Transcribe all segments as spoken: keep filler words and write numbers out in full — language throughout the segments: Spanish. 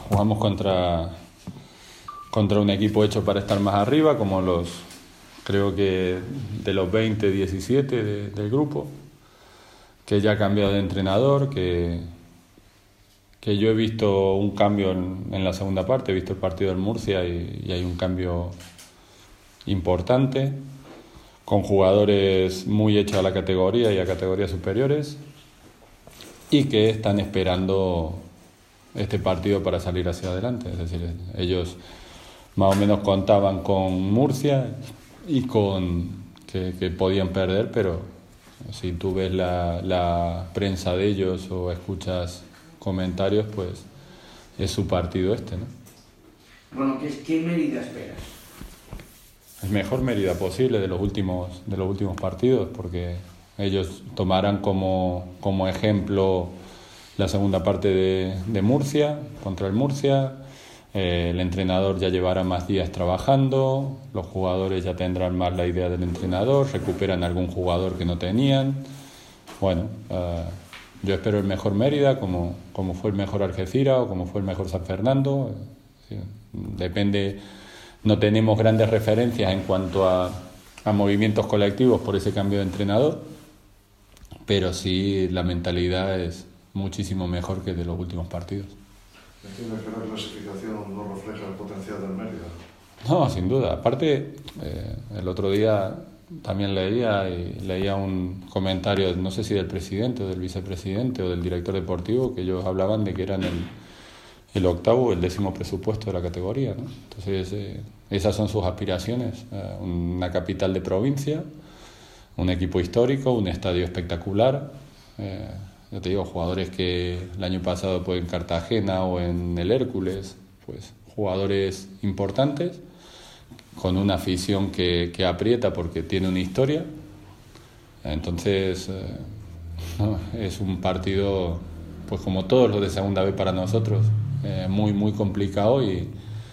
jugamos contra, contra un equipo hecho para estar más arriba, como los, creo que de los veinte, diecisiete de, del grupo, que ya ha cambiado de entrenador, que, que yo he visto un cambio en, en la segunda parte, he visto el partido del Murcia y, y hay un cambio importante, con jugadores muy hechos a la categoría y a categorías superiores, y que están esperando este partido para salir hacia adelante. Es decir, ellos más o menos contaban con Murcia y con que, que podían perder, pero si tú ves la, la prensa de ellos o escuchas comentarios, pues es su partido este, ¿no? Bueno, ¿qué, qué Mérida esperas? El mejor Mérida posible de los últimos, de los últimos partidos, porque ellos tomarán como, como ejemplo la segunda parte de, de Murcia, contra el Murcia. Eh, el entrenador ya llevará más días trabajando, los jugadores ya tendrán más la idea del entrenador, recuperan algún jugador que no tenían. Bueno, uh, yo espero el mejor Mérida, como, como fue el mejor Algeciras o como fue el mejor San Fernando. Sí, depende, no tenemos grandes referencias en cuanto a, a movimientos colectivos por ese cambio de entrenador, pero sí la mentalidad es muchísimo mejor que de los últimos partidos. ¿Entiendes que la clasificación no refleja el potencial del Mérida? No, sin duda. Aparte, eh, el otro día también leía y leía un comentario, no sé si del presidente o del vicepresidente o del director deportivo, que ellos hablaban de que eran el, el octavo o el décimo presupuesto de la categoría, ¿no? Entonces, eh, esas son sus aspiraciones. Eh, una capital de provincia, un equipo histórico, un estadio espectacular. Eh, Yo te digo, jugadores que el año pasado pues, en Cartagena o en el Hércules, pues jugadores importantes, con una afición que, que aprieta porque tiene una historia. Entonces, eh, no, es un partido, pues como todos los de segunda B para nosotros, eh, muy, muy complicado y,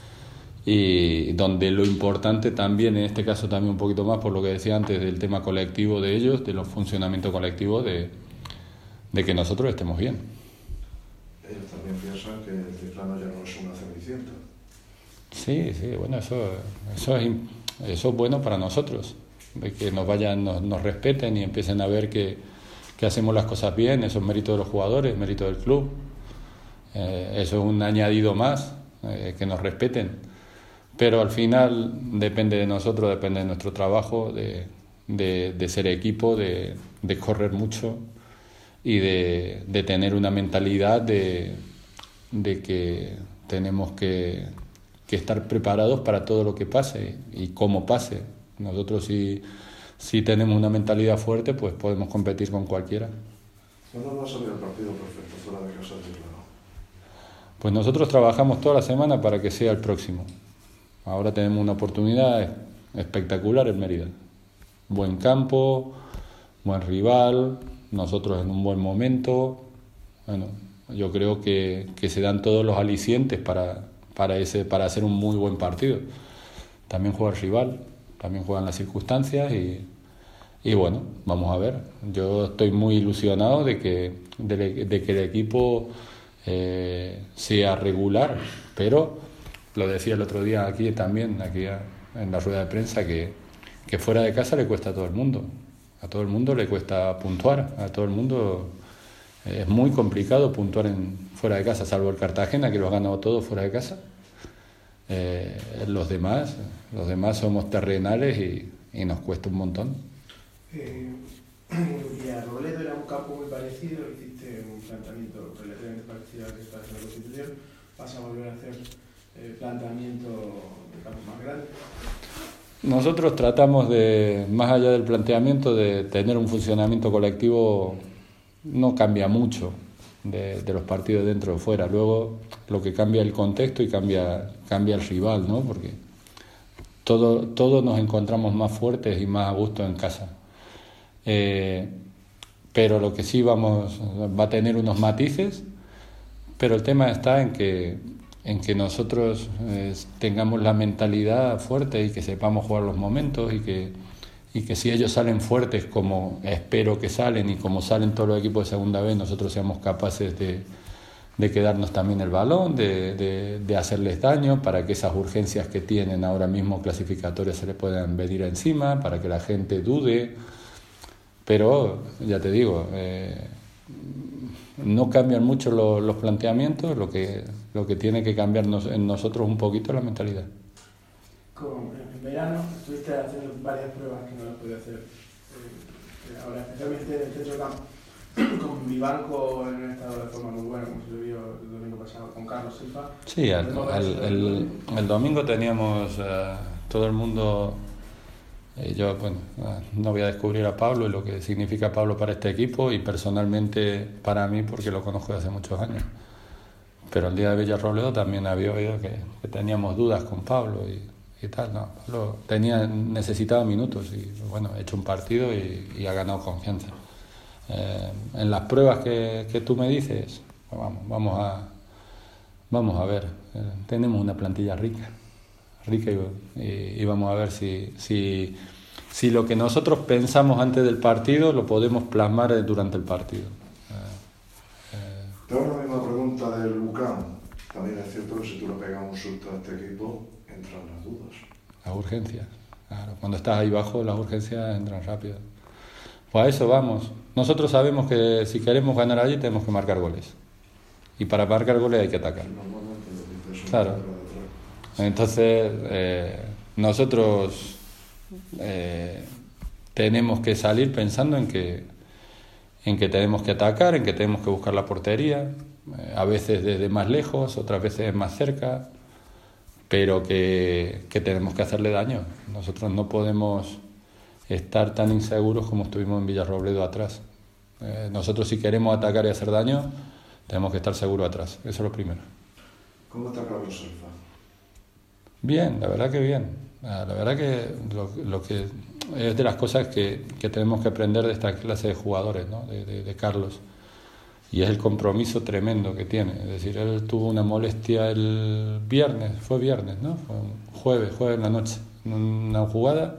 y donde lo importante también, en este caso también un poquito más por lo que decía antes, del tema colectivo de ellos, de los funcionamientos colectivos de de que nosotros estemos bien. Ellos también piensan que el Ciclano ya no es una cenicienta. Sí, sí, bueno, eso, eso, es, eso es bueno para nosotros, de que nos vayan, nos, nos respeten y empiecen a ver que, que hacemos las cosas bien. Eso es mérito de los jugadores, mérito del club. Eh, eso es un añadido más, eh, que nos respeten. Pero al final depende de nosotros, depende de nuestro trabajo, de, de, de ser equipo, de, de correr mucho y de, de tener una mentalidad de, de que tenemos que, que estar preparados para todo lo que pase y cómo pase. Nosotros si, si tenemos una mentalidad fuerte, pues podemos competir con cualquiera. ¿Cuándo va a salir el partido perfecto fuera de casa de Ciclano? Pues nosotros trabajamos toda la semana para que sea el próximo. Ahora tenemos una oportunidad espectacular en Mérida. Buen campo, buen rival, nosotros en un buen momento. Bueno, yo creo que, que se dan todos los alicientes para, para, ese, para hacer un muy buen partido. También juega el rival, también juegan las circunstancias y, y bueno, vamos a ver. Yo estoy muy ilusionado de que, de, de que el equipo eh, sea regular, pero lo decía el otro día aquí también, aquí en la rueda de prensa, que, que fuera de casa le cuesta a todo el mundo. A todo el mundo le cuesta puntuar, a todo el mundo es muy complicado puntuar en, fuera de casa, salvo el Cartagena, que lo ha ganado todo fuera de casa. Eh, los demás, los demás somos terrenales y, y nos cuesta un montón. Eh, y a Robledo era un campo muy parecido, hiciste un planteamiento relativamente parecido al que está haciendo la Constitución. ¿Vas a volver a hacer eh, planteamiento de campo más grande? Nosotros tratamos de, más allá del planteamiento, de tener un funcionamiento colectivo. No cambia mucho de, de los partidos dentro o fuera. Luego lo que cambia el contexto y cambia, cambia el rival, ¿no? Porque todo, todos nos encontramos más fuertes y más a gusto en casa. Eh, pero lo que sí vamos, va a tener unos matices, pero el tema está en que en que nosotros eh, tengamos la mentalidad fuerte y que sepamos jugar los momentos y que, y que si ellos salen fuertes como espero que salen y como salen todos los equipos de segunda vez, nosotros seamos capaces de, de quedarnos también el balón, de, de, de hacerles daño, para que esas urgencias que tienen ahora mismo clasificatorias se les puedan venir encima, para que la gente dude. Pero, ya te digo, eh, no cambian mucho lo, los planteamientos, lo que, lo que tiene que cambiar nos, en nosotros un poquito es la mentalidad. Con, en verano estuviste haciendo varias pruebas que no las podía hacer eh, ahora, especialmente en el centro campo, con mi banco en un estado de forma muy buena, como se lo vio el domingo pasado, con Carlos Silva. Sí, el, el, el, el domingo teníamos uh, todo el mundo. Eh, yo, bueno, uh, no voy a descubrir a Pablo y lo que significa Pablo para este equipo y personalmente para mí, porque lo conozco desde hace muchos años. Pero el día de Villarrobledo también había oído que, que teníamos dudas con Pablo y, y tal, ¿no? Pablo tenía, necesitaba minutos y, bueno, ha hecho un partido y, y ha ganado confianza. Eh, en las pruebas que, que tú me dices, pues vamos, vamos a, vamos a ver. Eh, tenemos una plantilla rica, rica y, y, y vamos a ver si, si, si lo que nosotros pensamos antes del partido lo podemos plasmar durante el partido. Eh, eh. Te hago la misma pregunta del Bucán. También es cierto que si tú le pegas un susto a este equipo, entran las dudas. Las urgencias, claro. Cuando estás ahí bajo, las urgencias entran rápido. Pues a eso vamos. Nosotros sabemos que si queremos ganar allí tenemos que marcar goles. Y para marcar goles hay que atacar. Claro. Entonces, eh, nosotros eh, tenemos que salir pensando en que, en que tenemos que atacar, en que tenemos que buscar la portería, eh, a veces desde más lejos, otras veces más cerca, pero que, que tenemos que hacerle daño. Nosotros no podemos estar tan inseguros como estuvimos en Villarrobledo atrás. Eh, nosotros si queremos atacar y hacer daño, tenemos que estar seguros atrás. Eso es lo primero. ¿Cómo está Carlos Silva? Bien, la verdad que bien. La verdad que lo, lo que es de las cosas que, que tenemos que aprender de esta clase de jugadores, ¿no? de, de, de Carlos. Y es el compromiso tremendo que tiene. Es decir, él tuvo una molestia el viernes, fue viernes, ¿no? Fue un jueves, jueves en la noche, en una jugada.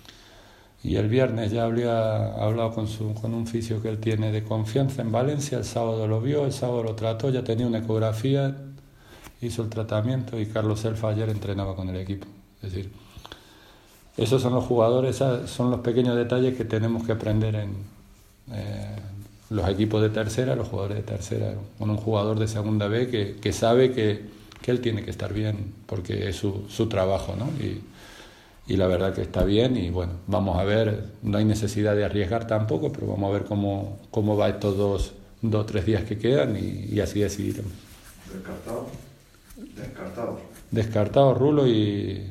Y el viernes ya había hablado con, su, con un fisio que él tiene de confianza en Valencia, el sábado lo vio, el sábado lo trató, ya tenía una ecografía, hizo el tratamiento y Carlos Selfa ayer entrenaba con el equipo. Es decir, esos son los jugadores, son los pequeños detalles que tenemos que aprender en eh, los equipos de tercera, los jugadores de tercera, con un jugador de segunda B que, que sabe que, que él tiene que estar bien porque es su, su trabajo, ¿no? Y, Y la verdad que está bien y bueno, vamos a ver, no hay necesidad de arriesgar tampoco, pero vamos a ver cómo, cómo va estos dos o tres días que quedan y, y así decidiremos. ¿Descartado? Descartado. Descartado Rulo y,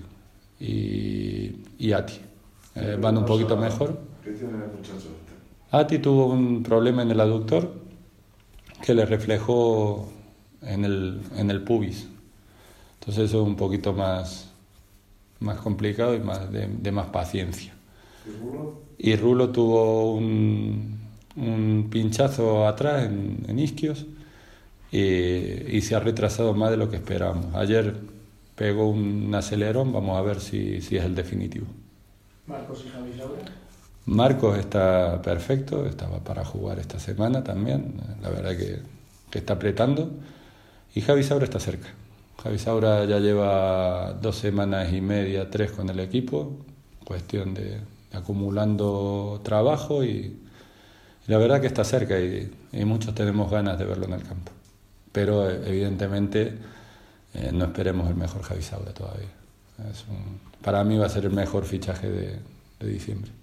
y, y Ati. Eh, van un poquito mejor. ¿Qué tiene el muchacho este? Ati tuvo un problema en el aductor que le reflejó en el, en el pubis. Entonces eso es un poquito más... más complicado y más de, de más paciencia. ¿Y Rulo? Y Rulo tuvo un, un pinchazo atrás en, en isquios y, y se ha retrasado más de lo que esperábamos. Ayer pegó un acelerón, vamos a ver si, si es el definitivo. Marcos y Javi Saura. Marcos está perfecto, estaba para jugar esta semana también, la verdad que, que está apretando, y Javi Saura está cerca. Javi Saura ya lleva dos semanas y media, tres con el equipo, cuestión de, de acumulando trabajo y, y la verdad que está cerca y, y muchos tenemos ganas de verlo en el campo. Pero evidentemente eh, no esperemos el mejor Javi Saura todavía. Es un, para mí va a ser el mejor fichaje de, de diciembre.